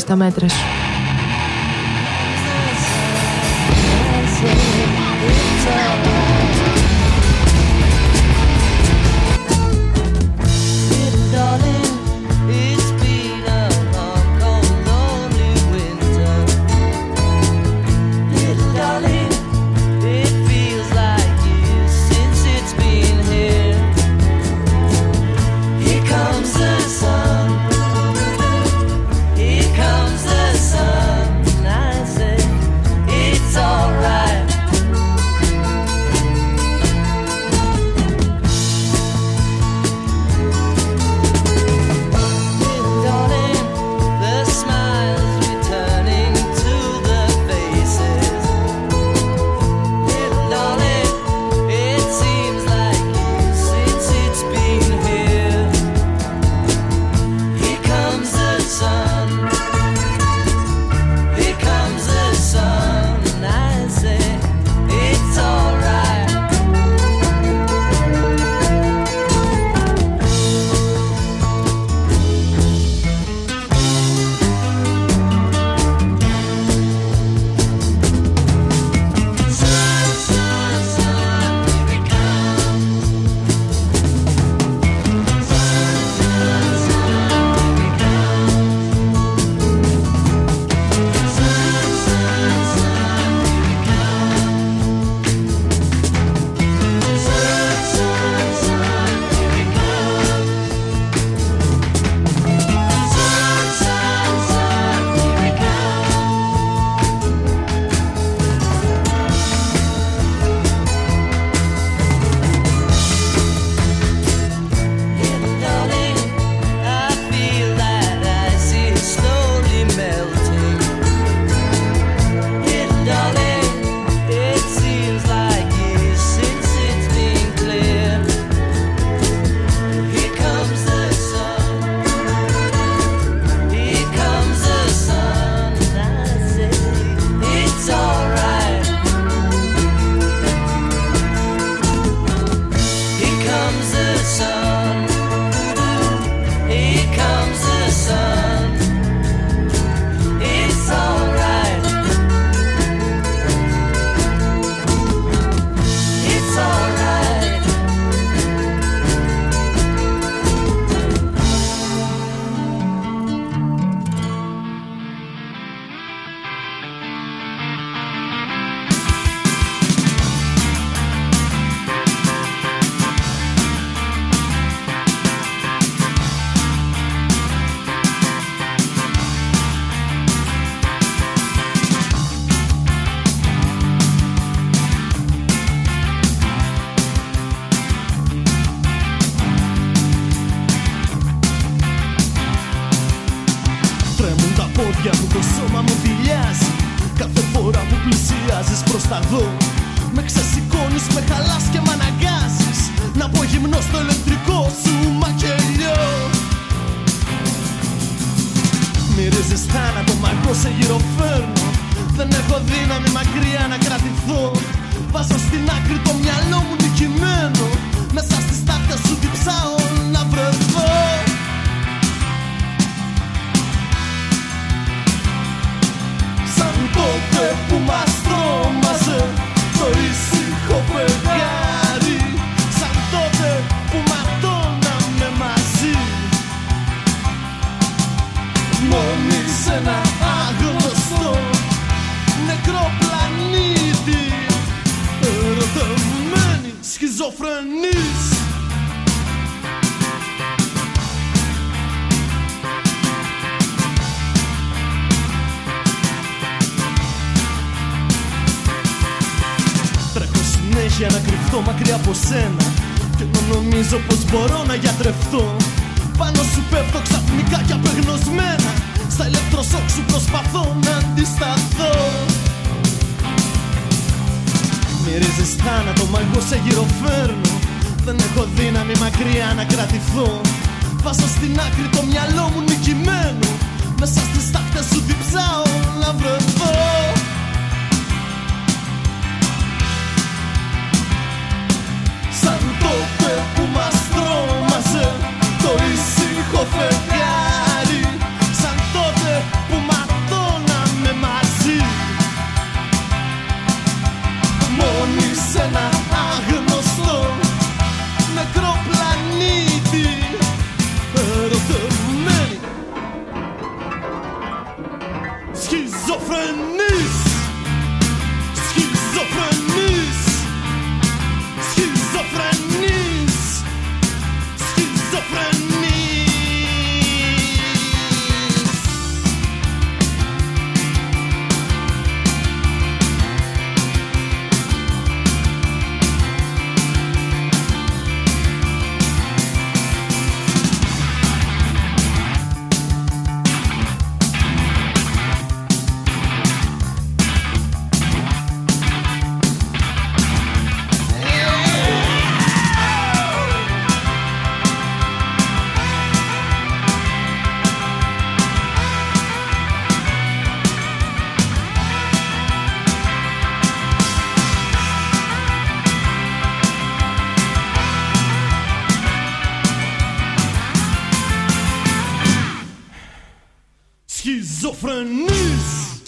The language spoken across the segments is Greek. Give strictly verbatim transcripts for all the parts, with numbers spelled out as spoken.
τα μέτρα σου. Με ξεσηκώνεις, με χαλάς και μ' αναγκάζεις να πω γυμνό στο ηλεκτρικό σου μακελιό. Μυρίζεις θάνατο, μ' εγώ σε γυροφέρνω. Δεν έχω δύναμη μακριά να κρατηθώ. Βάζω στην άκρη το μυαλό μου νικημένο. Μέσα στις τάχτες σου διψάω να βρεθώ. Σαν τότε που μας τρόμαζε το ήσυχο φεγγάρι. Σαν τότε που ματώναμε μαζί, μόνοι σε ένα άγνωστο νεκρό πλανήτη. Ερωτευμένοι, σχιζοφρενείς. Για να κρυφτώ μακριά από σένα και να νομίζω πως μπορώ να γιατρευτώ. Πάνω σου πέφτω ξαφνικά και απεγνωσμένα. Στα ηλεκτροσόκ σου προσπαθώ να αντισταθώ. Μυρίζεις θάνατο, μα εγώ σε γυροφέρνω. Δεν έχω δύναμη μακριά να κρατηθώ. Βάζω στην άκρη το μυαλό μου νικημένο. Μέσα στις τάχτες σου διψάω να βρεθώ. Σαν τότε που μας τρόμαζε το ήσυχο φεγγάρι. Σαν τότε που μας Σχιζοφρενής. Σχιζοφρενής. Σχιζοφρενής. Σχιζοφρενής. Σχιζοφρενής.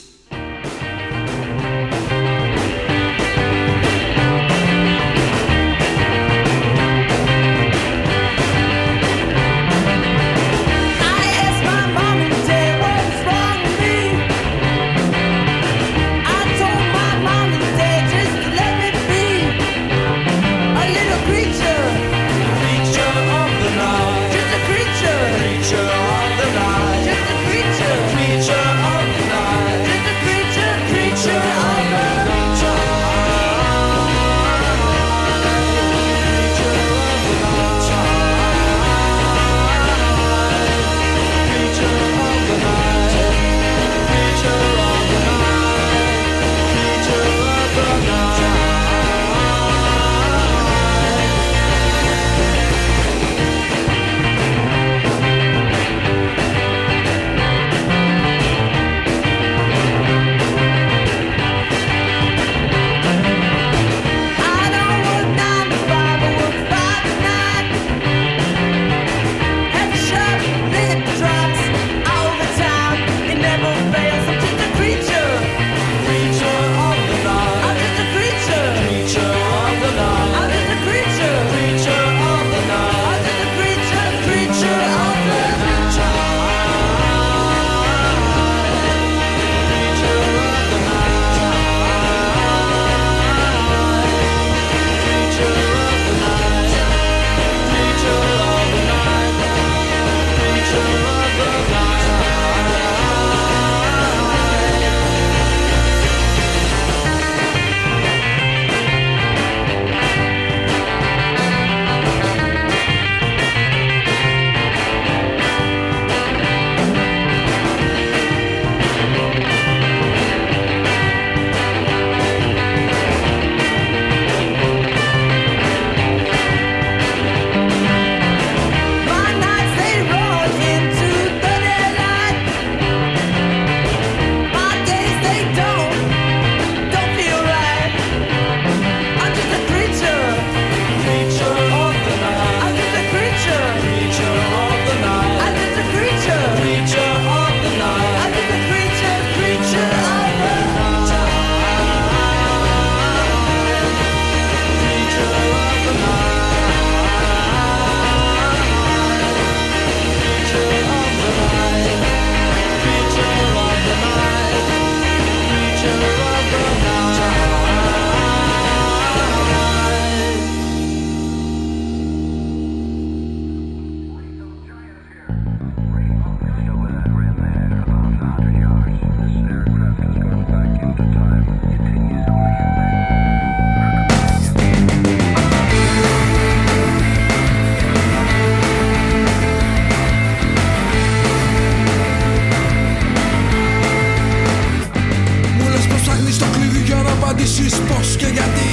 απαντήσεις πως και γιατί.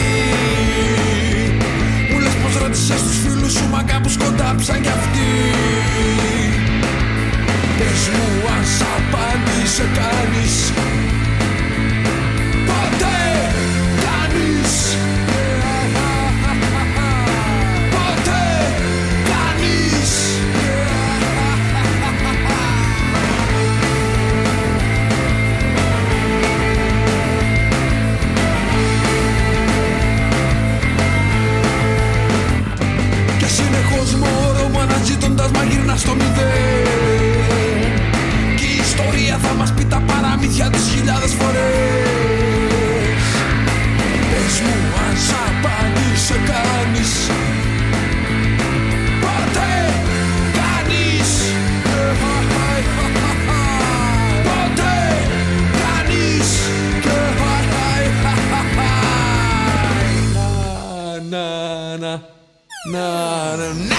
Μου λες πως ρώτησες τους φίλους σου, μα κάπου σκοντάψαν κι αυτοί. Πες μου αν σ' απάντησε κανείς. Ποτέ κανείς. Ποτέ κανείς. Και συνεχώς μωρό αναζητώντας μα γυρνά στο μηδέν. Κι η ιστορία θα μας πει τα παραμύθια αλήθεια τις χιλιάδες φορές. Πες μου αν σ' απάντησε κανείς. Ποτέ κανείς. Ποτέ κανείς. Να, να, να, να, να.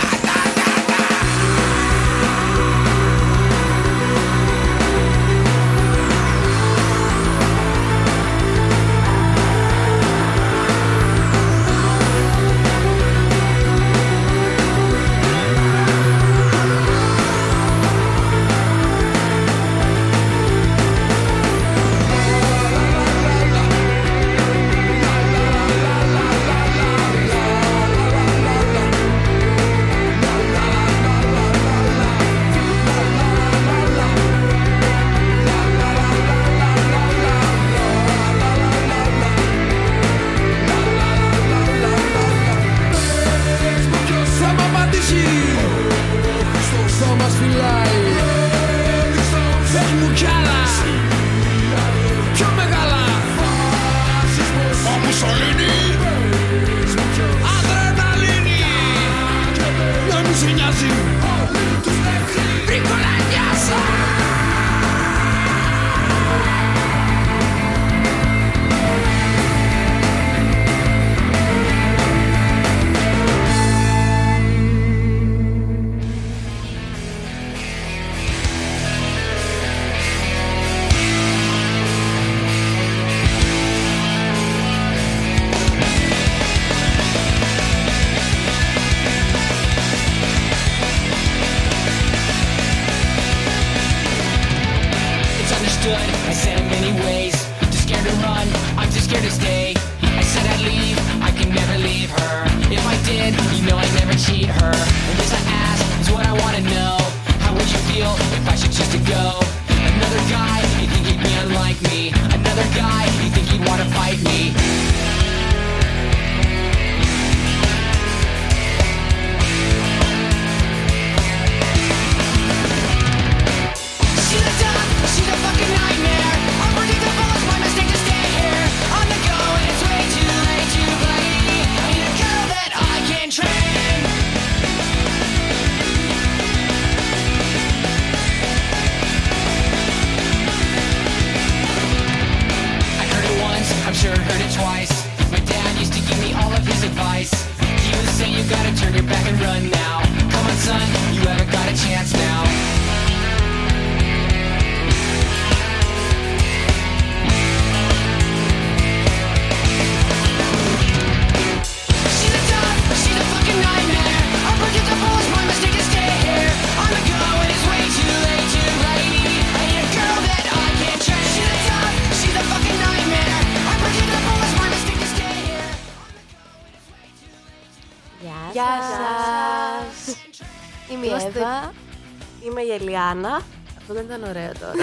Είμαι η Ελιάνα. Αυτό δεν ήταν ωραίο τώρα.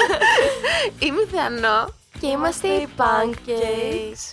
Είμαι η Θεανό και είμαστε οι Pancakes.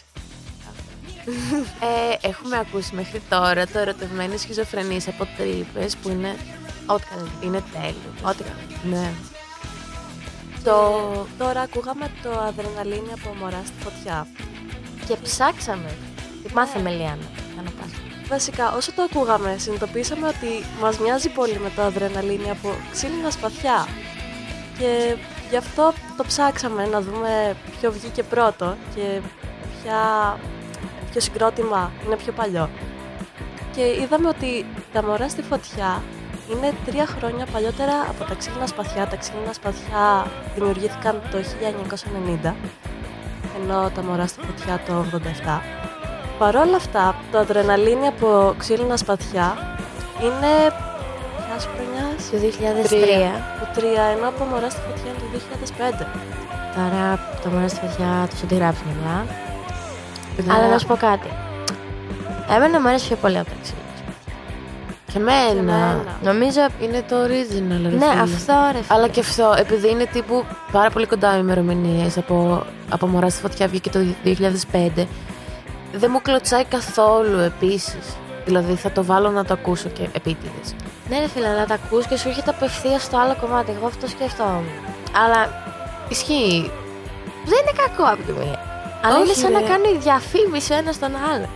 ε, Έχουμε ακούσει μέχρι τώρα το ερωτευμένες σχιζοφρενείς από τρύπες που είναι ό,τι κανένα. Είναι τέλειο. Ό,τι κανένα. Ναι. Το... Τώρα ακούγαμε το αδρεναλίνη από Μωρά στη Φωτιά. Και ψάξαμε. Τι μάθαμε, Ελιάνα. Βασικά, όσο το ακούγαμε, συνειδητοποίησαμε ότι μας μοιάζει πολύ με το αδρεναλίνη από Ξύλινα Σπαθιά. Και γι' αυτό το ψάξαμε να δούμε ποιο βγήκε πρώτο και ποια... ποιο συγκρότημα είναι πιο παλιό. Και είδαμε ότι τα Μωρά στη Φωτιά είναι τρία χρόνια παλιότερα από τα Ξύλινα Σπαθιά. Τα Ξύλινα Σπαθιά δημιουργήθηκαν το χίλια εννιακόσια ενενήντα, ενώ τα Μωρά στη Φωτιά το ογδόντα επτά. Παρ' όλα αυτά, το αδρεναλίνη από Ξύλινα Σπαθιά είναι ποιας χρονιάς? Το δύο χιλιάδες τρία. Το τρία, ενώ από Μωρά στη Φωτιά είναι το δύο χιλιάδες πέντε. Τώρα το Μωρά στη Φωτιά τους αντιγράψουν όλα. Αλλά να σου πω κάτι. Εμένα μου αρέσει πιο πολύ από τα Ξύλινα. Και εμένα. Νομίζω είναι το original. Ρε, ναι, φίλε. αυτό ρε. Φίλε. Αλλά και αυτό, επειδή είναι τύπου πάρα πολύ κοντά οι ημερομηνίες από, από Μωρά στη Φωτιά βγήκε το δύο χιλιάδες πέντε. Δεν μου κλωτσάει καθόλου επίσης. Δηλαδή θα το βάλω να το ακούσω και επίτηδες. Ναι ρε φίλε, να το ακούς και σου έρχεται απευθείας στο άλλο κομμάτι. Εγώ αυτό σκέφτομαι. Αλλά ισχύει. Δεν είναι κακό από τη μία. Αλλά είναι σαν ρε. να κάνει διαφήμιση ο ένας τον άλλο.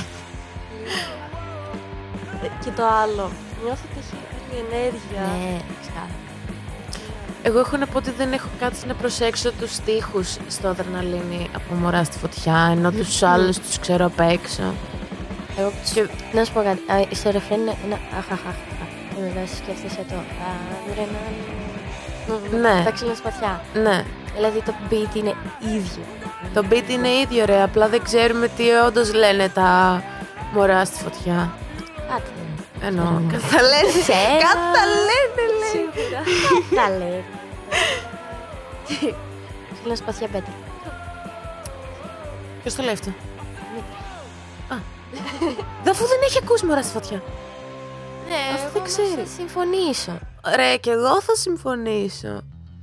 Και το άλλο, νιώθω ότι έχει άλλη ενέργεια. Ναι, ξεκάθαρα. Εγώ έχω να πω ότι δεν έχω κάτσει να προσέξω τους στίχους στο Αδρεναλίνη από Μωρά στη Φωτιά, ενώ τους άλλους τους ξέρω απ' έξω. Εγώ και... να σου πω κάτι. Α, στο ρεφρέν είναι. είναι... Αχ, αχ, αχ. Βέβαια, σκέφτεσαι το. Αδρεναλίνη. Ναι, Τα ξύλινα σπαθιά. ναι. Δηλαδή το beat είναι ίδιο. Το beat είναι ίδιο, ρε, απλά δεν ξέρουμε τι όντως λένε τα Μωρά στη Φωτιά. Κάτι δεν Εννοώ. Ξέρω. Κατά λένε. Ξέρω. Κατά λένε, λέει. Σίγουρα. Τα λέει. Ξύλινα σπαθιά πέτρα. Ποιος το λέει αυτό? Α. Δε, αφού δεν έχει ακούσει Μωρά στη Φωτιά. Ναι, Αυτό εγώ δεν να ξέρει. σε συμφωνήσω. Ρε, και εγώ θα συμφωνήσω.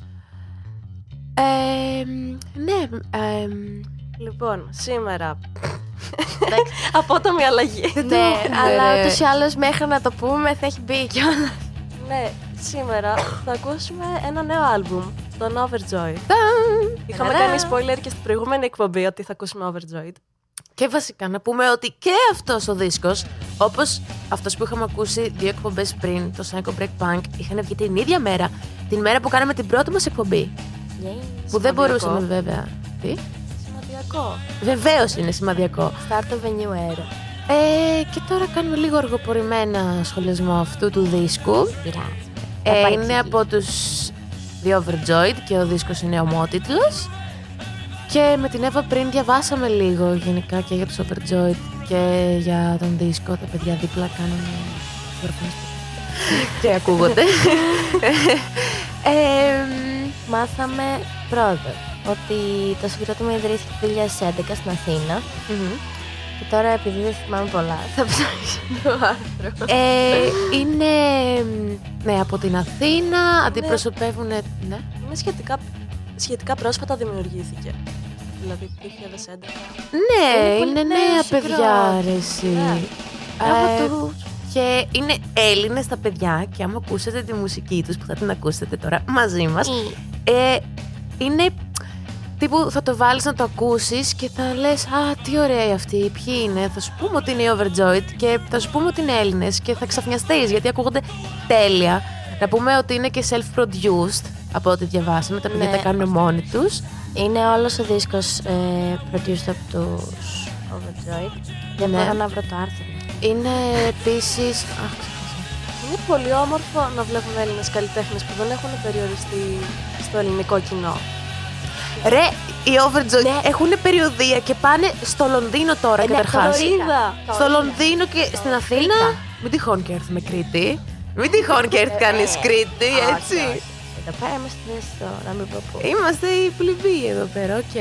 Ε, ναι, ε, Λοιπόν, σήμερα. Απότομη αλλαγή. Ναι, αλλά ρε. ούτως ή άλλως μέχρι να το πούμε θα έχει μπει κιόλας. Ναι, σήμερα θα ακούσουμε ένα νέο άλμπουμ, τον Overjoyed. Είχαμε Ταρά. κάνει spoiler και στην προηγούμενη εκπομπή ότι θα ακούσουμε Overjoyed. και βασικά να πούμε ότι και αυτός ο δίσκος, όπως αυτός που είχαμε ακούσει δύο εκπομπές πριν, το Psycho Break Punk, είχαν βγει την ίδια μέρα, την μέρα που κάναμε την πρώτη μας εκπομπή. Που δεν Σημαδιακό. μπορούσαμε βέβαια. Τι? Σημαντικό. Βεβαίως είναι σημαδιακό. Start of a new era. Ε, και τώρα κάνουμε λίγο αργοπορημένα σχολιασμό αυτού του δίσκου. Πειράζει. Ε, Θα είναι παρεξηγεί. από τους The Overjoyed και ο δίσκος είναι ομότιτλος. Και με την Εύα πριν διαβάσαμε λίγο γενικά και για τους Overjoyed και για τον δίσκο. Τα παιδιά δίπλα κάνουν γραφές και ακούγονται. ε, Μάθαμε πρώτον ότι το συγκρότημα ιδρύθηκε το δύο χιλιάδες έντεκα στην Αθήνα. μμμ. Και τώρα επειδή δεν θυμάμαι πολλά θα ψάξω το άρθρο. Ε, είναι ναι, από την Αθήνα, αντιπροσωπεύουν. Ναι. Είναι σχετικά, σχετικά πρόσφατα δημιουργήθηκε. Δηλαδή το δύο χιλιάδες έντεκα. Ναι, Είναι πολύ είναι νέο νέα συγκρότημα. παιδιά, ρε εσύ. Ναι. Ε, Εγώ τους Και είναι Έλληνες τα παιδιά και άμα ακούσετε τη μουσική τους που θα την ακούσετε τώρα μαζί μας, ε, είναι τύπου θα το βάλεις να το ακούσεις και θα λες «Α, τι ωραία αυτοί, ποιοι είναι». Θα σου πούμε ότι είναι οι Overjoyed και θα σου πούμε ότι είναι Έλληνες και θα ξαφνιαστείς γιατί ακούγονται τέλεια. Να πούμε ότι είναι και self-produced από ό,τι διαβάσαμε, τα παιδιά Ναι. τα κάνουν μόνοι τους. Είναι όλος ο δίσκος ε, produced από τους Overjoyed. Δεν Ναι. μπορώ να βρω το άρθρο. Είναι επίσης... Αχ, ξέχασα. Είναι πολύ όμορφο να βλέπουμε Έλληνες καλλιτέχνες που δεν έχουν περιοριστεί στο ελληνικό κοινό. Ρε, οι Overjoyed Ναι. έχουν περιοδεία και πάνε στο Λονδίνο τώρα Ε, ναι, καταρχάς. το είδα. Το Στο είδα. Λονδίνο και Το στην Αθήνα. βρήκα. Μην τυχόν και έρθουμε Κρήτη. Μην τυχόν και έρθει κανείς Κρήτη, Όχι, έτσι. όχι. Εδώ πέρα είμαστε στο να μην πω πού. Είμαστε οι πλημποί εδώ πέρα, οκ.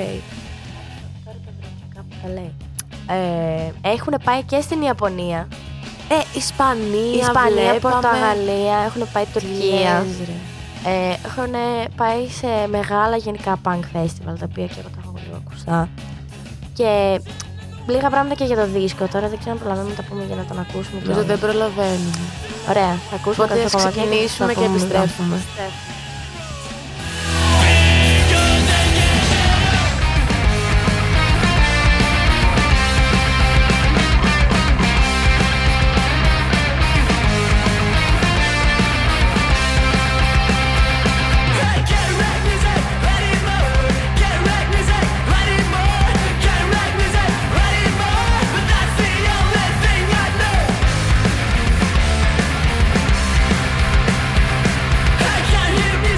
Κάπου τα λέει. Ε, έχουν πάει και στην Ιαπωνία, Ε, Ισπανία, Ισπανία, βλέπαμε. Πορτογαλία, έχουν πάει Τουρκία. Λες, ρε. Ε, έχουν πάει σε μεγάλα γενικά punk festival, τα οποία και εγώ τα έχω λίγο ακουστά. Και λίγα πράγματα και για το δίσκο. Τώρα δεν ξέρω αν προλαβαίνουμε να τα πούμε για να τον ακούσουμε. Νομίζω κιόλας. δεν προλαβαίνουμε. Ωραία, θα ακούσουμε Οπότε ας κάποια κομμάτια ξεκινήσουμε θα και πούμε μετά. επιστρέφουμε. Can't hear me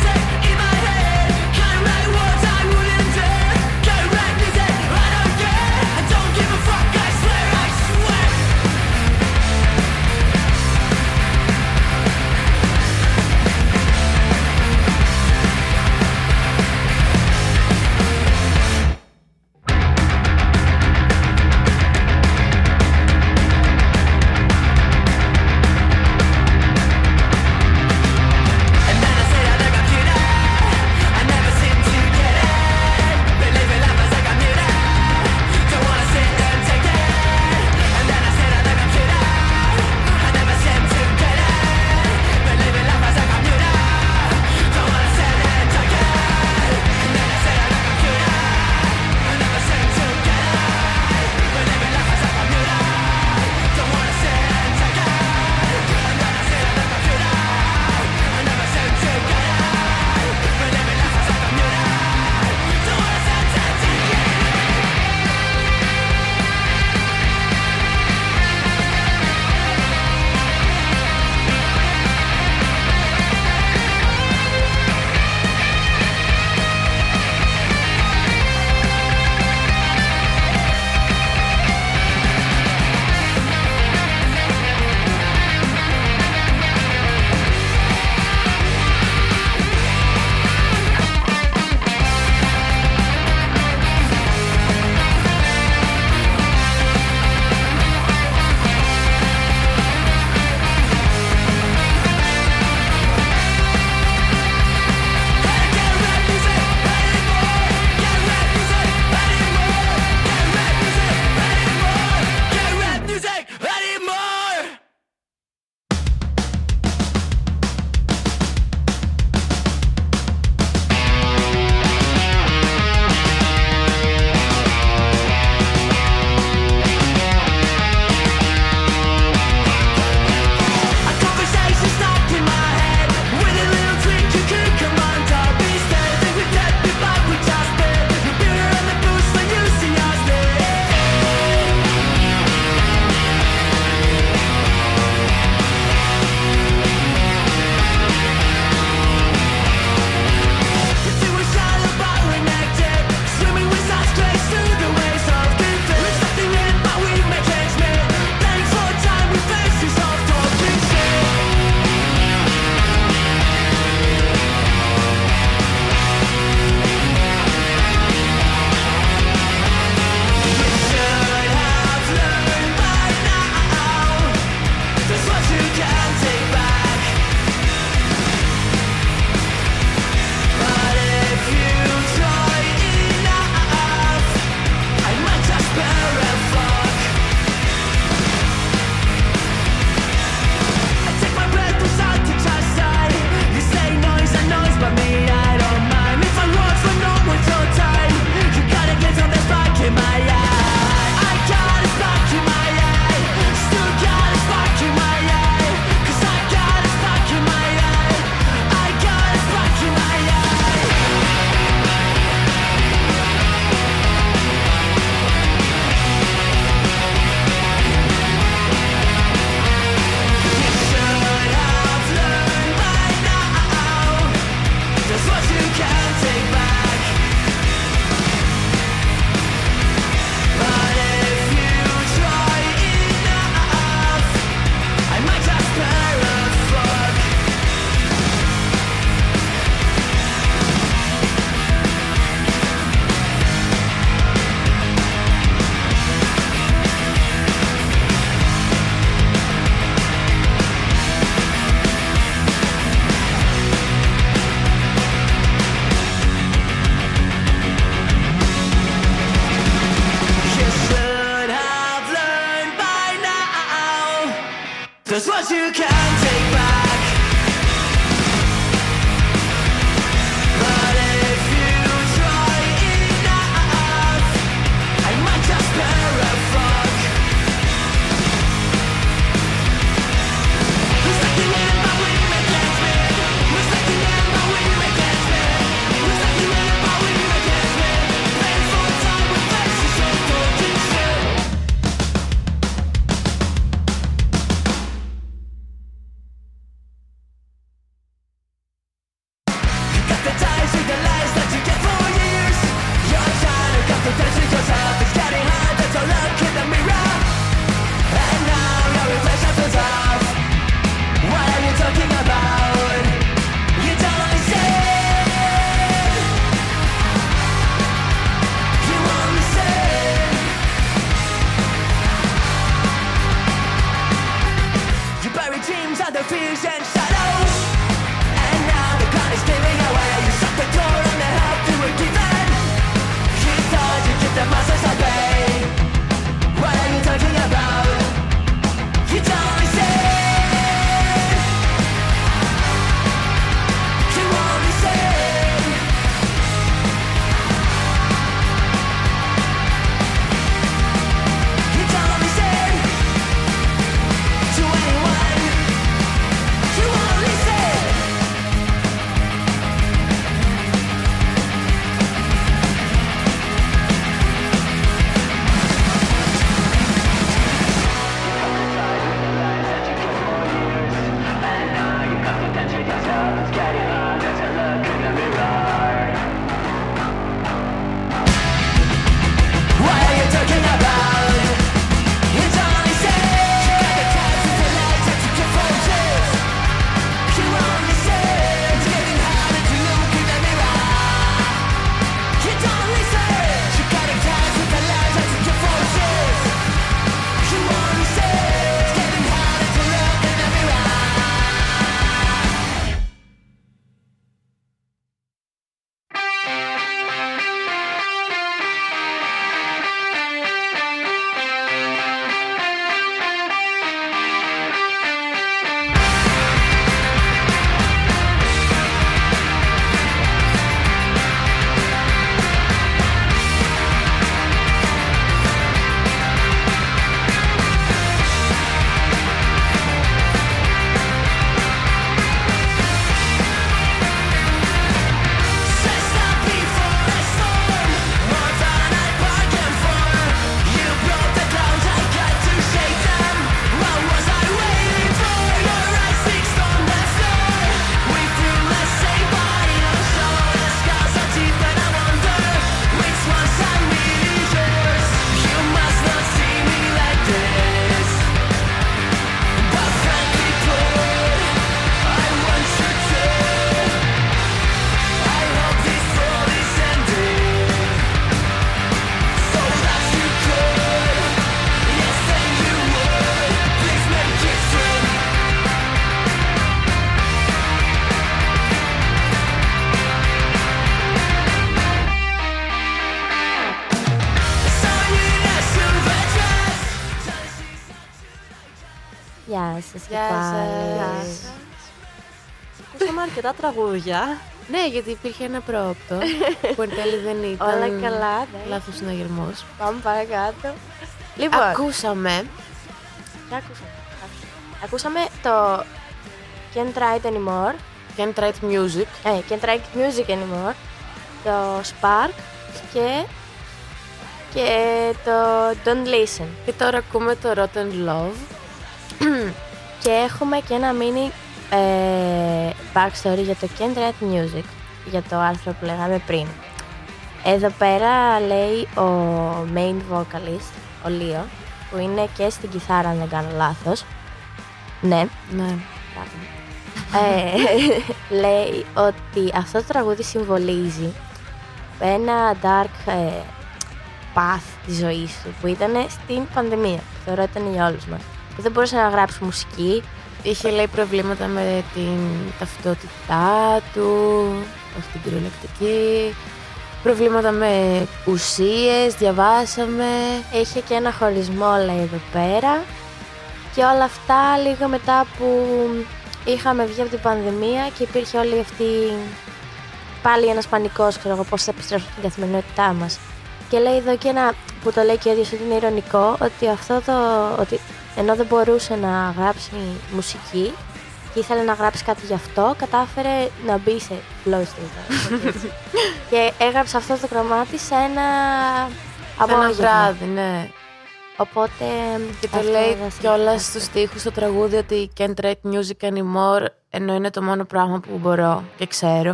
Γεια σας. Γεια σας. Ακούσαμε αρκετά τραγούδια. Ναι, γιατί υπήρχε ένα πρόοπτο που εν τέλει δεν ήταν. Όλα καλά, ναι. Λάθος συναγερμός. Πάμε παρακάτω. Λοιπόν, Ακούσαμε. τι ακούσαμε. Ακούσαμε το Can't Write Anymore. Can't Write Music. Ε, Can't Write Music Anymore. Το Spark και, και το Don't Listen. Και τώρα ακούμε το Rotten Love. Και έχουμε και ένα mini ε, backstory για το Can't Write Music, για το άρθρο που λέγαμε πριν. Εδώ πέρα λέει ο main vocalist, ο Λίο, που είναι και στην κιθάρα αν δεν κάνω λάθος. Ναι. Ναι. ε, λέει ότι αυτό το τραγούδι συμβολίζει ένα dark ε, path της ζωής του που ήταν στην πανδημία, που θεωρώ ήταν για όλους μας, που δεν μπορούσε να γράψει μουσική. Είχε λέει προβλήματα με την ταυτότητά του, όχι την κυριολεκτική, προβλήματα με ουσίες, διαβάσαμε. Είχε και ένα χωρισμό λέει εδώ πέρα και όλα αυτά λίγο μετά που είχαμε βγει από την πανδημία και υπήρχε όλη αυτή πάλι ένας πανικός, ξέρω εγώ πώς θα επιστρέψουμε στην καθημερινότητά μας. Και λέει εδώ και ένα που το λέει και ο ίδιος ότι είναι ειρωνικό, ότι αυτό το, ότι ενώ δεν μπορούσε να γράψει μουσική και ήθελε να γράψει κάτι γι' αυτό, κατάφερε να μπει σε flow state. Και έγραψε αυτό το κομμάτι σε ένα απόγευμα. Ένα βράδυ, ναι. Οπότε και το λέει κιόλας στους στίχους στο τραγούδι ότι can't write music anymore, ενώ είναι το μόνο πράγμα που μπορώ και ξέρω.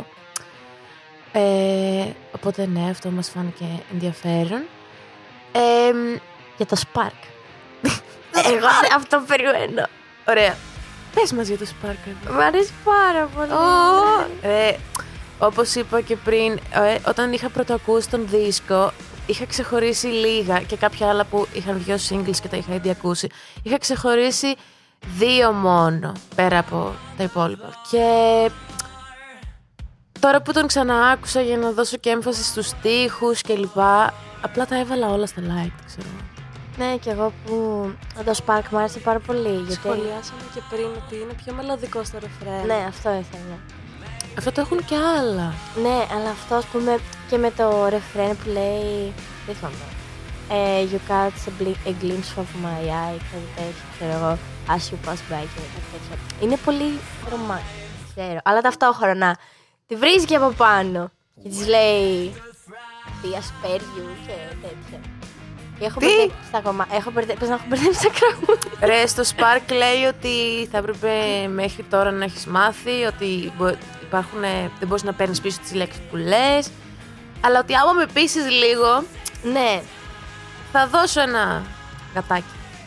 Ε, οπότε ναι, αυτό μας φάνηκε ενδιαφέρον. Ε, για το Spark. Εγώ αυτό περιμένω. Ωραία. Πες μας για το Spark. Μ' αρέσει πάρα πολύ. Oh, ε, όπως είπα και πριν, ε, όταν είχα πρωτοακούσει τον δίσκο, είχα ξεχωρίσει λίγα και κάποια άλλα που είχαν βγει ως singles και τα είχα ήδη ακούσει. Είχα ξεχωρίσει δύο μόνο, πέρα από τα υπόλοιπα. Και τώρα που τον ξαναάκουσα για να δώσω και έμφαση στους στίχους και λοιπά, απλά τα έβαλα όλα στα like, ξέρω. Ναι, και εγώ που το Spark μου άρεσε πάρα πολύ. Γιατί σχολιάσαμε και πριν ότι είναι πιο μελωδικό στο ρεφρέν. Ναι, αυτό ήθελα. Αυτό το έχουν και άλλα. Ναι, αλλά αυτό ας πούμε και με το ρεφρέν που λέει. Δεν θυμάμαι. Ε, you catch a, bl- a glimpse of my eye, κάτι τέτοιο, ξέρω εγώ. As you pass by και κάτι τέτοιο. Είναι πολύ ρομантικό, ξέρω. Αλλά ταυτόχρονα τη βρίσκει από πάνω και της λέει τι ασπέριου και τέτοια. Έχω μπερδέψει στα κομμάτια. Έχω μπερδέψει να έχω μπερδέψει τα τραγούδια. Ρε, στο Spark λέει ότι θα έπρεπε μέχρι τώρα να έχεις μάθει ότι υπάρχουν, δεν μπορείς να παίρνεις πίσω τις λέξεις που λες, αλλά ότι άμα με πείσεις λίγο, ναι, θα δώσω ένα γατάκι.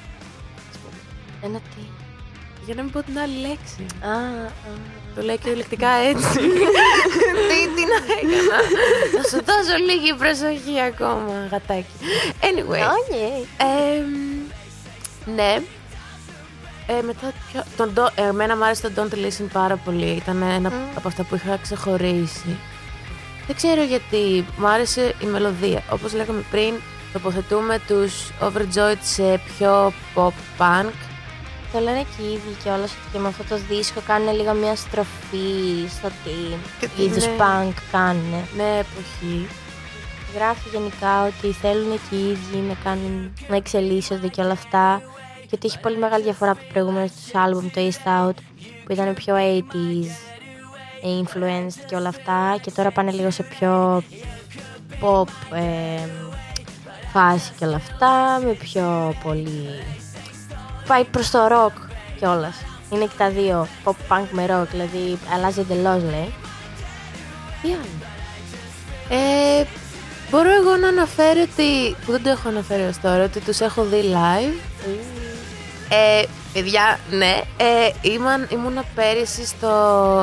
Ένα τι? Για να μην πω την άλλη λέξη. Α, α. Το λέει κυριολεκτικά έτσι. τι, τι να έκανα. Θα σου δώσω λίγη προσοχή ακόμα, γατάκι. Anyway. Okay. Ε, ναι. Ε, μετά πιο... τον do... ε, εμένα μου άρεσε το Don't Listen πάρα πολύ. Ήταν ένα mm. από αυτά που είχα ξεχωρίσει. Δεν ξέρω γιατί. Μου άρεσε η μελωδία. Όπως λέγαμε πριν, τοποθετούμε τους Overjoyed σε πιο pop-punk. Το λένε και οι ίδιοι κιόλας ότι και με αυτό το δίσκο κάνουν λίγο μια στροφή στο τι οι είδους punk κάνουν. Ναι, εποχή. Γράφει γενικά ότι θέλουν και οι ίδιοι να, κάνουν, να εξελίσσονται και όλα αυτά και ότι έχει πολύ μεγάλη διαφορά από το προηγούμενο τους άλμπουμ, το East Out, που ήταν πιο ογδόντα influenced και όλα αυτά και τώρα πάνε λίγο σε πιο pop ε, φάση και όλα αυτά, με πιο πολύ... Πάει προς το rock κιόλας. Είναι και τα δύο, pop punk με rock, δηλαδή αλλάζει εντελώς λέει. Τι άλλο? Ε, μπορώ εγώ να αναφέρω ότι, που δεν το έχω αναφέρει ως τώρα, ότι τους έχω δει live. Mm. Ε, παιδιά, ναι, ε, ήμουν, ήμουνα πέρυσι στο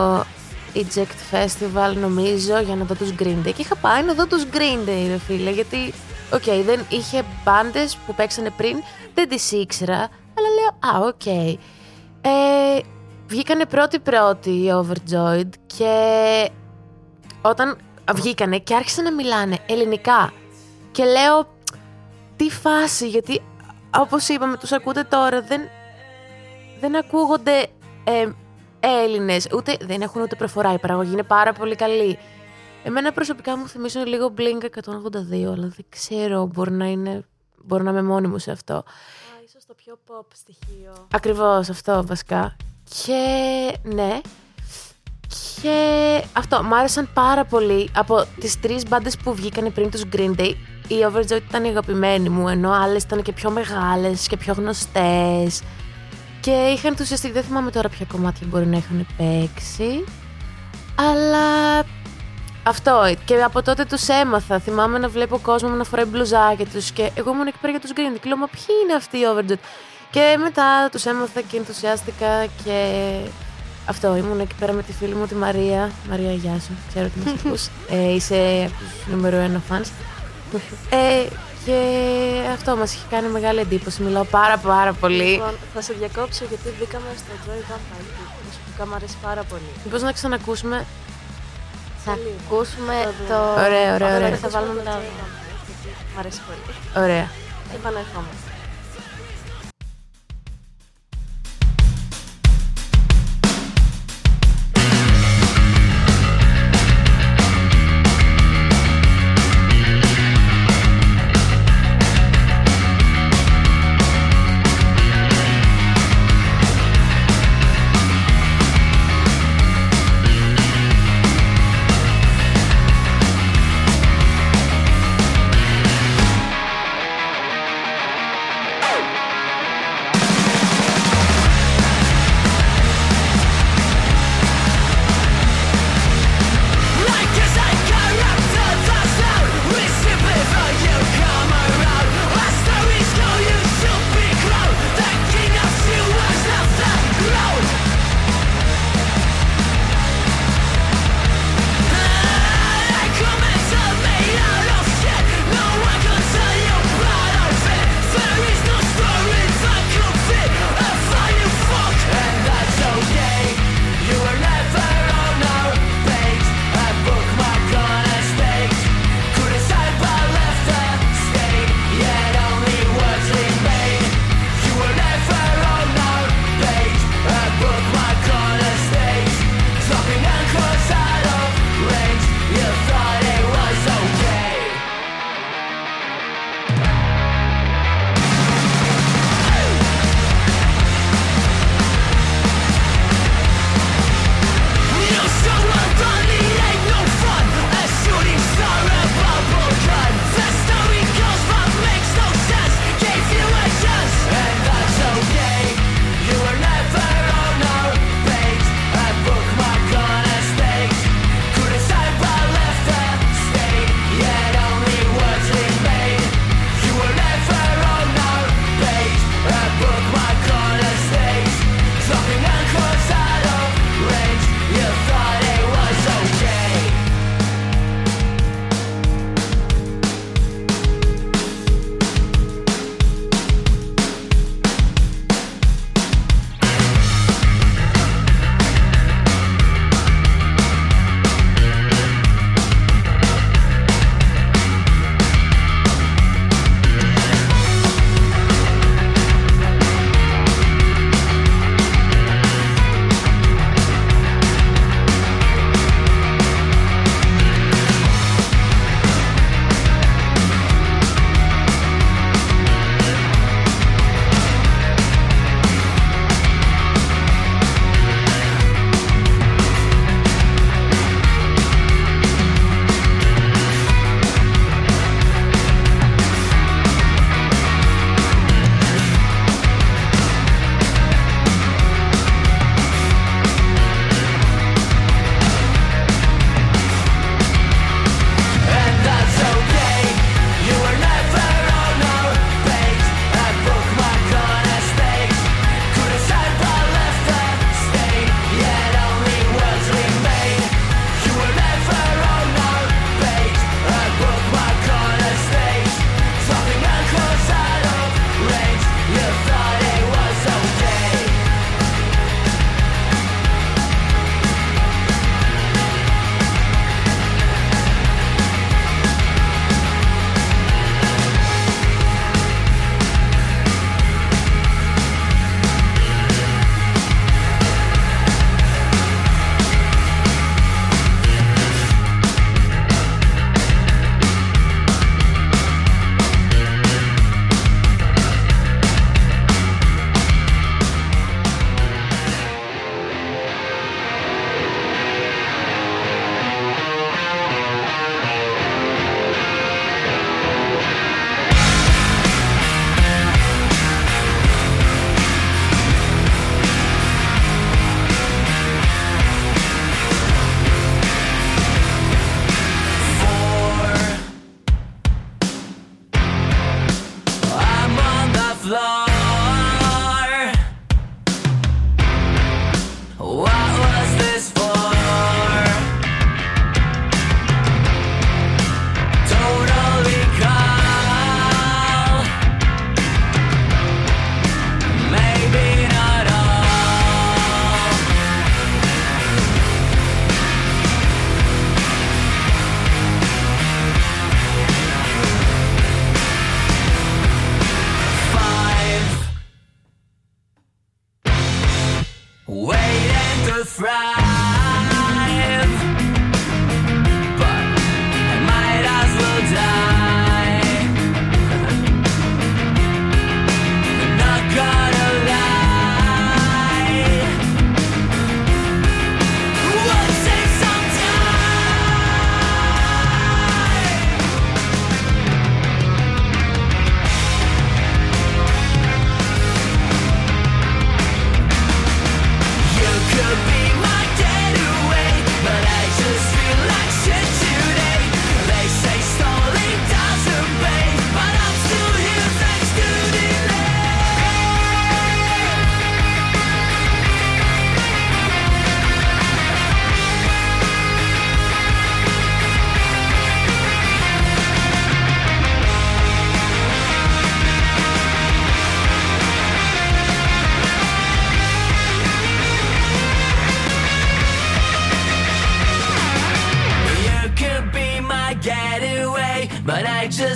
Eject Festival νομίζω για να δω τους Green Day και είχα πάει να δω τους Green Day ρε φίλε, γιατί οκ, okay, δεν είχε μπάντες που παίξανε πριν, δεν τις ήξερα. Αλλά λέω, α, οκ. Okay. Ε, βγήκανε πρώτοι-πρώτοι οι Overjoyed και όταν βγήκανε και άρχισαν να μιλάνε ελληνικά και λέω, τι φάση, γιατί όπως είπαμε, τους ακούτε τώρα, δεν, δεν ακούγονται ε, Έλληνες, ούτε, δεν έχουν ούτε προφορά, η παραγωγή είναι πάρα πολύ καλή. Εμένα προσωπικά μου θυμίζουν λίγο Blink εκατόν ογδόντα δύο, αλλά δεν ξέρω, μπορεί να, είναι, μπορεί να είμαι μόνη μου σε αυτό. Α, ίσως το πιο pop στοιχείο. Ακριβώς αυτό βασικά. Και ναι, και αυτό, μ' άρεσαν πάρα πολύ. Από τις τρεις μπάντες που βγήκαν πριν τους Green Day, η Overjoyed ήταν η αγαπημένη μου, ενώ άλλες ήταν και πιο μεγάλες και πιο γνωστές. Και είχαν ενθουσιαστεί, δεν θυμάμαι τώρα ποια κομμάτια μπορεί να είχαν παίξει. Αλλά αυτό, και από τότε τους έμαθα. Θυμάμαι να βλέπω κόσμο να φοράει μπλουζάκια τους και εγώ ήμουν εκεί πέρα για τους Green Day. Και λέω, μα ποιοι είναι αυτοί οι Overjoyed? Και μετά τους έμαθα και ενθουσιάστηκα και αυτό, ήμουν εκεί πέρα με τη φίλη μου τη Μαρία. Μαρία, γεια σου, ξέρω ότι μας ακούς. ε, είσαι από τους νούμερο ένα fans. ε, και αυτό μας είχε κάνει μεγάλη εντύπωση. Μιλάω πάρα πάρα πολύ. Λοιπόν, θα σε διακόψω γιατί μπήκαμε στο Joy Vampire που μου αρέσει πάρα πολύ. Μήπως να ξανακούσουμε? Θα ακούσουμε το... Ωραία, ωραία, ωραία. Θα βάλουμε το Joy Vampire γιατί μου αρέσει πολύ. Ωραία. Επανερχόμαστε.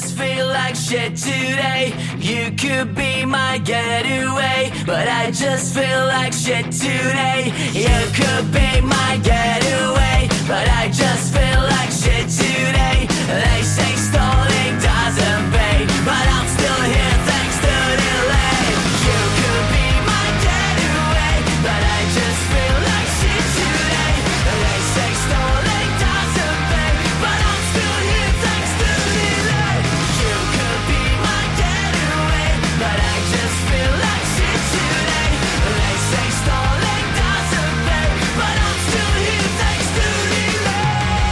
just feel like shit today. You could be my getaway, but I just feel like shit today. You could be my getaway, but I just feel like shit today. They say stalling doesn't pay, but I'm still here thanks to delay. You could be my getaway, but I just feel like shit today. They say stalling doesn't pay, but I'm still here thanks to delay. You could be my getaway, but I just feel like shit today. They say stalling doesn't pay, but I'm still here thanks to delay.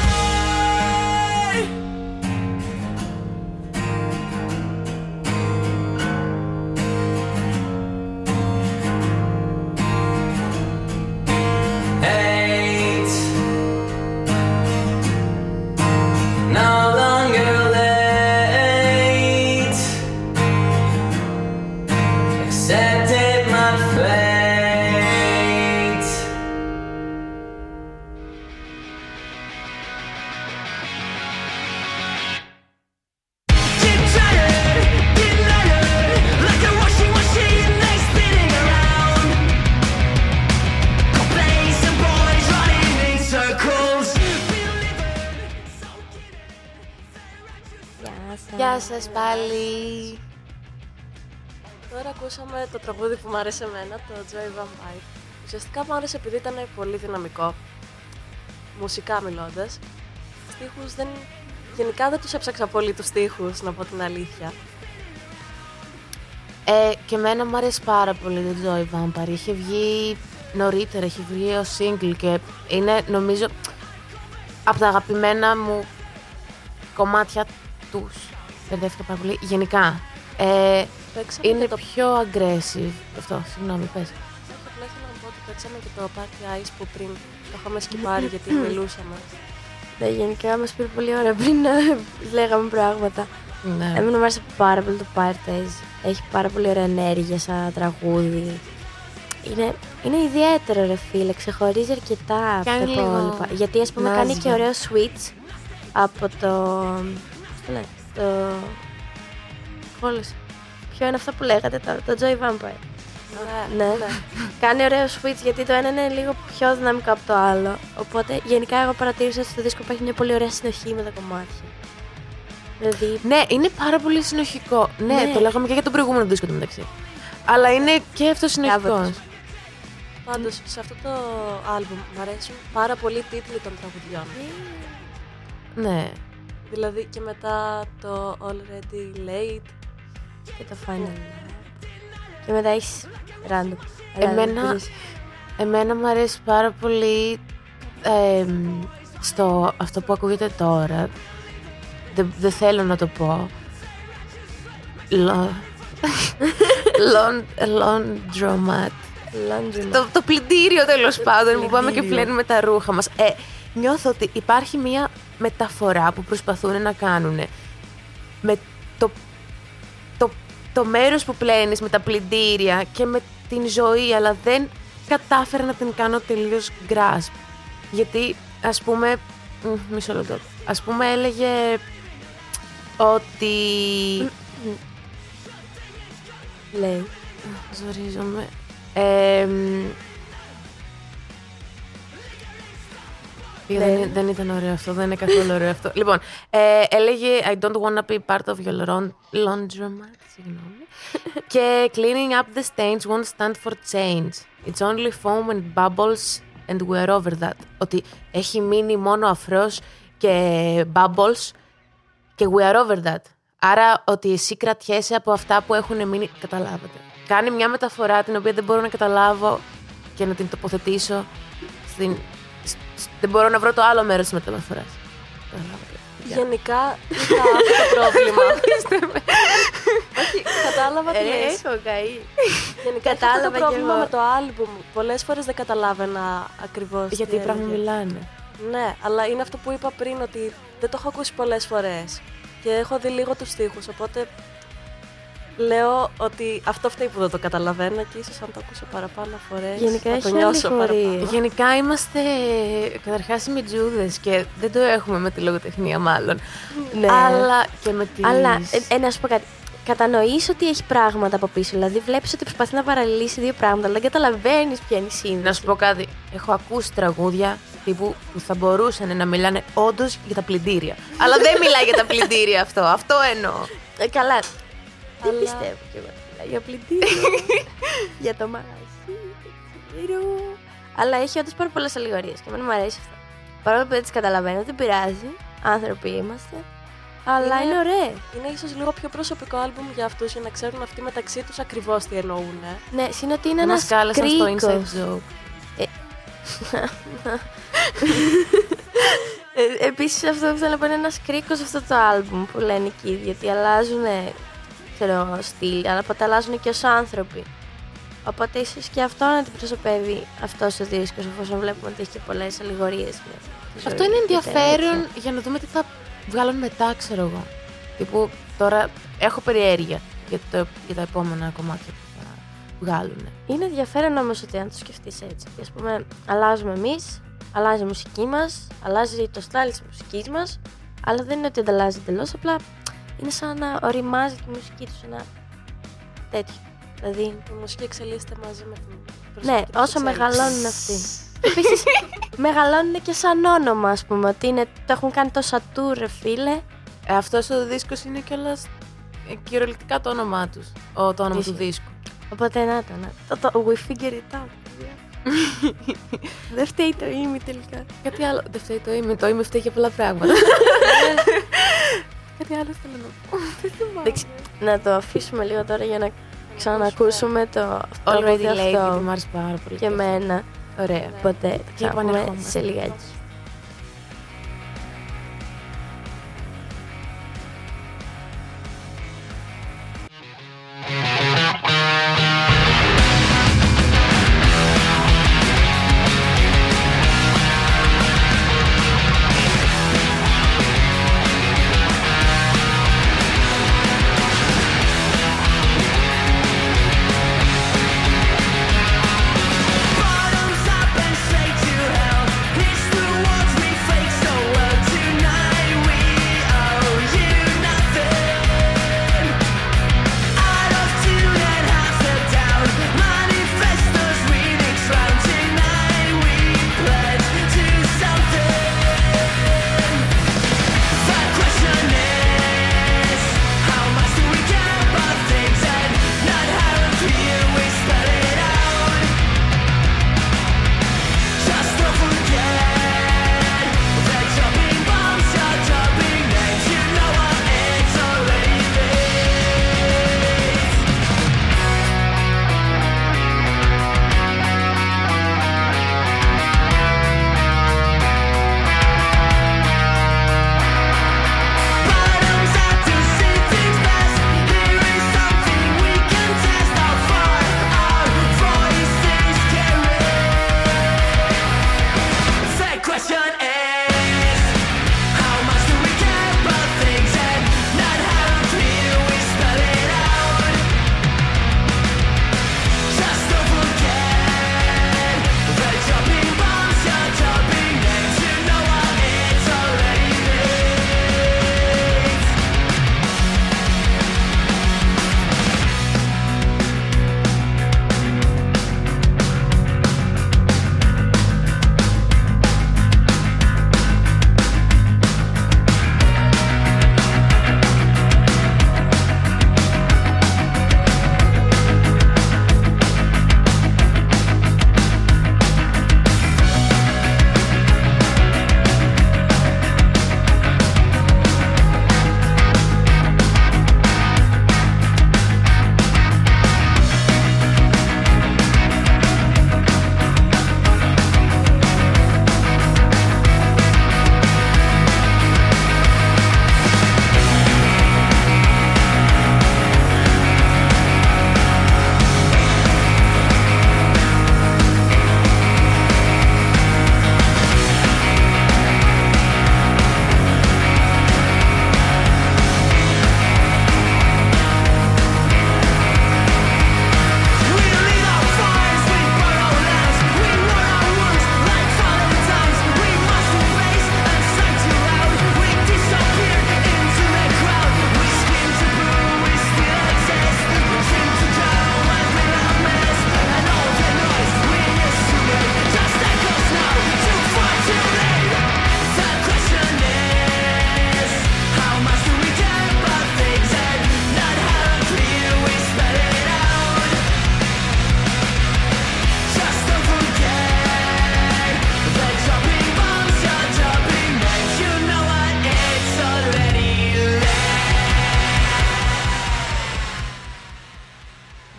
Hate, no longer late. Accepted my fate. Keep trying, get lighter, like a washing machine, they spinning around. Complacent boys running in circles. Γεια σας. Γεια σας πάλι. Τώρα ακούσαμε το τραγούδι που μου άρεσε εμένα, το Joy Vampire. Ουσιαστικά μου άρεσε επειδή ήταν πολύ δυναμικό, μουσικά μιλώντας. Στίχους δεν... Γενικά δεν τους έψαξα πολύ τους στίχους, να πω την αλήθεια. Ε, και εμένα μου αρέσει πάρα πολύ το Joy Vampire. Είχε βγει νωρίτερα, είχε βγει ως single και είναι νομίζω από τα αγαπημένα μου κομμάτια τους. Μπερδεύτηκα πάρα πολύ. Γενικά. Ε, Παίξαμε είναι και το... πιο aggressive. Αυτό, συγγνώμη, πες. Απλά ήθελα να πω ότι παίξαμε και το Party Ice που πριν το είχαμε σκυπάρει γιατί μιλούσαμε. Ναι, γενικά μας πήρε πολύ ώρα πριν να λέγαμε πράγματα. Ναι. Εμένα μου άρεσε πάρα πολύ το Parties. Έχει πάρα πολύ ωραία ενέργεια σαν τραγούδι. Είναι, είναι ιδιαίτερο ρε φίλε, ξεχωρίζει αρκετά από τα Κάνει λίγο υπόλοιπα. Γιατί ας πούμε κάνει νάζια. και ωραίο switch από το... πώς το λένε, το... Κόλλησε. Ποιο είναι αυτό που λέγατε τώρα, το Joy Vampire. Ναι, Ναι, κάνει ωραίο switch γιατί το ένα είναι λίγο πιο δυναμικό από το άλλο. Οπότε γενικά εγώ παρατήρησα ότι στο δίσκο υπάρχει μια πολύ ωραία συνοχή με τα κομμάτια. Δηλαδή, Ναι, είναι πάρα πολύ συνοχικό. Ναι, Ναι. το λέγαμε και για τον προηγούμενο δίσκο του μεταξύ. Αλλά είναι και αυτό συνοχικό. Μπράβο τους. Πάντως, σε αυτό το άλμπουμ μου αρέσουν πάρα πολύ οι τίτλοι των τραγουδιών. Ναι. Δηλαδή και μετά το Already Late. και το Final. Και μετά έχεις random. Εμένα, Random. εμένα μου αρέσει πάρα πολύ ε, στο αυτό που ακούγεται τώρα. Δεν δεν θέλω να το πω. Λο- Λον- Laundromat. Laundromat. Το, το πλυντήριο τέλος πάντων που πάμε και πλυντήριο. πλένουμε τα ρούχα μας. Ε, νιώθω ότι υπάρχει μια μεταφορά που προσπαθούν να κάνουν με το, το, το μέρος που πλένεις, με τα πλυντήρια και με την ζωή, αλλά δεν κατάφερα να την κάνω τελείως grasp. Γιατί, ας πούμε, μ, μισό λεπτό, ας πούμε έλεγε ότι... Λέει. Ζορίζομαι. Ε, μ, δεν, δεν ήταν ωραίο αυτό, δεν είναι καθόλου ωραίο αυτό. Λοιπόν, ε, έλεγε I don't wanna be part of your laun- laundromat, συγγνώμη. Και cleaning up the stains won't stand for change. It's only foam and bubbles and we're over that. Ότι έχει μείνει μόνο αφρός και bubbles και we are over that. Άρα ότι εσύ κρατιέσαι από αυτά που έχουν μείνει. Καταλάβατε. Κάνει μια μεταφορά την οποία δεν μπορώ να καταλάβω και να την τοποθετήσω στην... σ- σ- δεν μπορώ να βρω το άλλο μέρος της μεταφοράς. Καταλάβατε. Γενικά είχα αυτό το πρόβλημα. Όχι, κατάλαβα τι λες. Έχω καεί. Γενικά είχα αυτό το Κατάλαβα κι πρόβλημα εγώ. με το άλμπουμ. Πολλές φορές δεν καταλάβαινα ακριβώς. Γιατί τι πράγμα έλεγε. μιλάνε. Ναι, αλλά είναι αυτό που είπα πριν, ότι δεν το έχω ακούσει πολλές φορές. Και έχω δει λίγο τους στίχους, οπότε λέω ότι αυτό φταίει που δεν το καταλαβαίνω και ίσως αν το ακούσω παραπάνω φορές Γενικά θα το νιώσω παραπάνω. Γενικά είμαστε καταρχάς οι μιτζούδες και δεν το έχουμε με τη λογοτεχνία μάλλον. Ναι. Αλλά και με τις... Αλλά ε, ε, να σου πω κάτι. Κατανοείς ότι έχει πράγματα από πίσω. Δηλαδή, βλέπεις ότι προσπαθεί να παραλληλήσει δύο πράγματα, αλλά δεν καταλαβαίνεις ποια είναι η σύνδεση. Να σου πω κάτι. Έχω ακούσει τραγούδια τύπου που θα μπορούσαν να μιλάνε όντως για τα πλυντήρια. Αλλά δεν μιλάει για τα πλυντήρια αυτό. Αυτό εννοώ. Ε, καλά. Δεν Αλλά- πιστεύω κι εγώ. ότι μιλάει για πλυντήριο. Για το μαγαζί. Δεν ξέρω. Αλλά έχει όντως πάρα πολλές αλληγορίες και εμένα μου αρέσει αυτό. Παρόλο που δεν τις καταλαβαίνω, δεν πειράζει. Άνθρωποι είμαστε. Αλλά είναι, Είναι- ωραία. Είναι ίσως λίγο πιο προσωπικό άλμπουμ για αυτούς για να ξέρουν αυτοί μεταξύ τους ακριβώς τι εννοούν. Ναι, συν ότι είναι Δεν μας ένας κάλεσαν στο κρίκος. inside joke. Ε, επίσης αυτό που θέλω να πω είναι ένας κρίκος αυτό το άλμπουμ που λένε εκεί, γιατί αλλάζουν ξέρω, στυλ, αλλά ποτέ αλλάζουν και ως άνθρωποι. Οπότε ίσως και αυτό να αντιπροσωπεύει αυτός ο δίσκος, εφόσον βλέπουμε ότι έχει και πολλές αλληγορίες μέσα. στη Αυτό ζωή είναι και ενδιαφέρον τέτοια. για να δούμε τι θα βγάλουν μετά, ξέρω εγώ. Τύπου τώρα έχω περιέργεια για, το, για τα επόμενα κομμάτια που θα βγάλουν. Είναι ενδιαφέρον όμως ότι αν το σκεφτείς έτσι, ότι ας πούμε αλλάζουμε εμείς, αλλάζει η μουσική μας, αλλάζει το style της μουσικής μας, αλλά δεν είναι ότι ανταλλάζει εντελώς, απλά είναι σαν να οριμάζει τη μουσική τους, ένα τέτοιο. Δηλαδή, Η μουσική εξελίσσεται μαζί με την ναι, προσωπική τους όσο εξέλιξη. μεγαλώνουν αυτοί. Επίσης, μεγαλώνουν και σαν όνομα, ας πούμε, ότι είναι, το έχουν κάνει τόσα tour, ρε φίλε. Ε, αυτός ο δίσκος είναι κιόλας ε, κυριολεκτικά το όνομά τους. Ο, το όνομα Ισχύει. του δίσκου. Οπότε να το, να το, το we figure it out. παιδιά. Δεν φταίει το ήμι τελικά. Κάτι άλλο. Δεν φταίει το ήμι. Το ήμι φταίει για πολλά πράγματα. Κάτι άλλο θέλω να πω. Δεν θυμάμαι. Δεν ξε- Να το αφήσουμε λίγο τώρα για να ξανακούσουμε το Already τραγούδι late, γιατί αυτό μου άρεσε πάρα πολύ. και εμένα. Ωραία. Οπότε Και θα πούμε επανερχόμαστε. σε λιγάκι. Bottoms up and straight to hell. It's the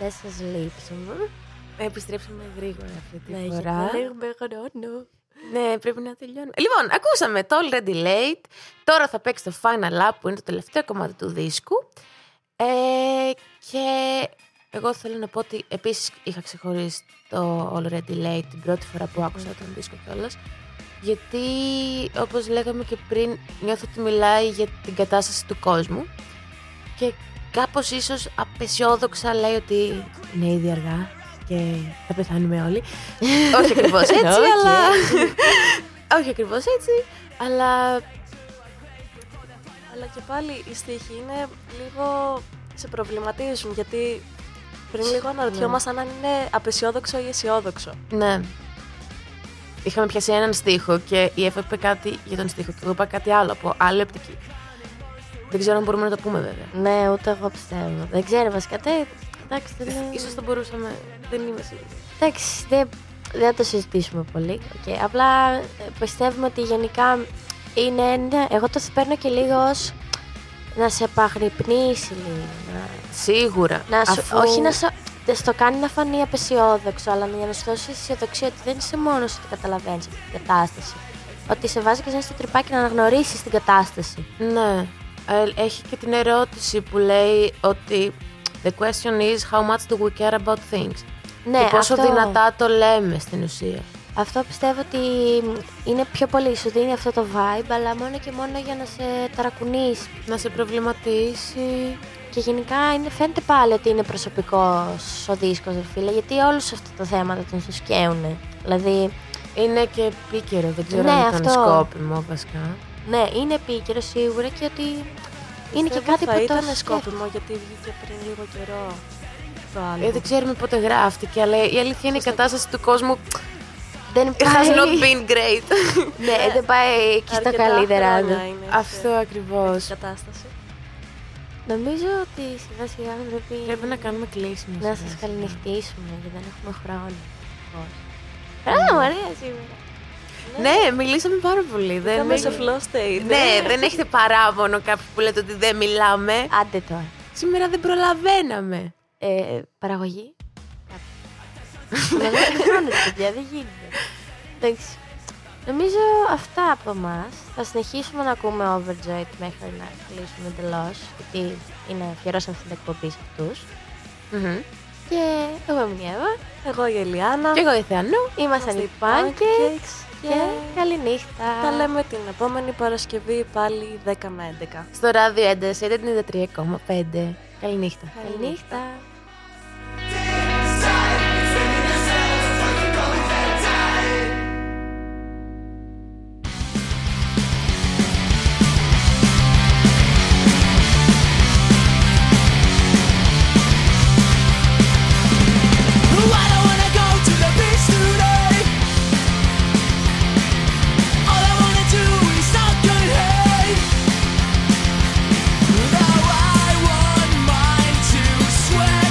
Δεν σας λείψαμε. Επιστρέψαμε γρήγορα αυτή τη Ναι, φορά. γιατί λέγουμε χρόνο. Ναι, πρέπει να τελειώνουμε. Λοιπόν, ακούσαμε το Already Late. Τώρα θα παίξει το Final Up που είναι το τελευταίο κομμάτι του δίσκου. Ε, και εγώ θέλω να πω ότι επίσης είχα ξεχωρίσει το Already Late την πρώτη φορά που άκουσα τον δίσκο κιόλας. Γιατί, όπως λέγαμε και πριν, νιώθω ότι μιλάει για την κατάσταση του κόσμου. Και κάπως ίσως απεσιόδοξα λέει ότι είναι ήδη αργά και θα πεθάνουμε όλοι. Όχι ακριβώς έτσι, okay. αλλά... Όχι ακριβώς έτσι, αλλά... Αλλά και πάλι οι στίχοι είναι λίγο... σε προβληματίζουν, γιατί πριν λίγο αναρωτιόμασταν αν είναι απεσιόδοξο ή αισιόδοξο. Ναι. Είχαμε πιάσει έναν στίχο και η Εύα είπε κάτι για τον στίχο και εγώ είπα κάτι άλλο από άλλη οπτική. Δεν ξέρω αν μπορούμε να το πούμε βέβαια. Ναι, ούτε εγώ πιστεύω. Δεν ξέρω βασικά. τε- Εντάξει, δεν είναι... Ίσως θα μπορούσαμε. Δεν είμαι σίγουρη. Εντάξει, δεν, δεν θα το συζητήσουμε πολύ. Okay. Απλά ε, πιστεύουμε ότι γενικά είναι. Ναι, εγώ το παίρνω και λίγο ως να σε επαγρυπνήσει λίγο. Να, Σίγουρα. να σου, αφού... Όχι να σου, δεν στο κάνει να φανεί απεσιόδοξο, αλλά για να σου δώσει αισιοδοξία ότι δεν είσαι μόνος ότι καταλαβαίνεις αυτή την κατάσταση. Ότι σε βάζει και εσένα στο τρυπάκι να αναγνωρίσεις την κατάσταση. Ναι. Ε, έχει και την ερώτηση που λέει ότι the question is how much do we care about things. Ναι, και πόσο αυτό... δυνατά το λέμε στην ουσία. Αυτό πιστεύω ότι είναι πιο πολύ, σου δίνει αυτό το vibe, αλλά μόνο και μόνο για να σε ταρακουνήσει. Να σε προβληματίσει. Και γενικά είναι, φαίνεται πάλι ότι είναι προσωπικός ο δίσκος, ρε φίλε, γιατί όλους αυτά τα θέματα τον σου σκαίουνε. Δηλαδή... Είναι και επίκαιρο, δεν ξέρω Ναι, αν ήταν αυτό. σκόπιμο βασικά. Ναι, είναι επίκαιρο σίγουρα και ότι είναι και Πιστεύω κάτι θα που το ήταν σκέφτεται. σκόπιμο, γιατί βγήκε πριν λίγο καιρό το άλλο. Ε, δεν ξέρουμε πότε γράφτηκε, αλλά η αλήθεια είναι η κατάσταση του κόσμου Δεν has πάει... not been great. ναι, δεν πάει εκεί στα Αρκετά καλύτερα. χρόνια του. είναι Αυτό σε ακριβώς. τέτοια κατάσταση. Νομίζω ότι σιγά σιγά πρέπει, Πρέπει να κάνουμε κλείσιμο. να σιγά σας σιγά. καληνυχτήσουμε γιατί δεν έχουμε χρόνο. Α, ωραία σήμερα. Ναι, μιλήσαμε πάρα πολύ. Δεν Είμαι έχει- σε flow state. Ναι, δεν έχετε παράπονο κάποιοι που λέτε ότι δεν μιλάμε. Άντε τώρα. Σήμερα δεν προλαβαίναμε. Ε, παραγωγή. Να μην κάνετε, παιδιά, δεν γίνεται. Εντάξει. Νομίζω αυτά από εμάς. Θα συνεχίσουμε να ακούμε Overjoyed μέχρι να κλείσουμε εντελώς, γιατί είναι αφιερώσαμε αυτή την εκπομπή σε αυτούς. Μμμ. Και εγώ ήμουν η Εύα. Εγώ η Ελιάνα. Και εγώ η Θεανού. Ήμασταν οι Pancakes Pancakes. Και και καληνύχτα. τα λέμε την επόμενη Παρασκευή πάλι δέκα με έντεκα. Στο ράδιο ένταση ενενήντα τρία κόμμα πέντε. Καληνύχτα. Καληνύχτα. I don't wanna go to the beach today. All I wanna do is not good hate. Though I want mine to sweat.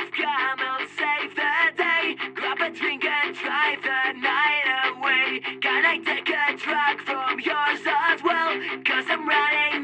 come and save the day. Grab a drink and drive the night away. Can I take a drug from yours as well? Cause I'm running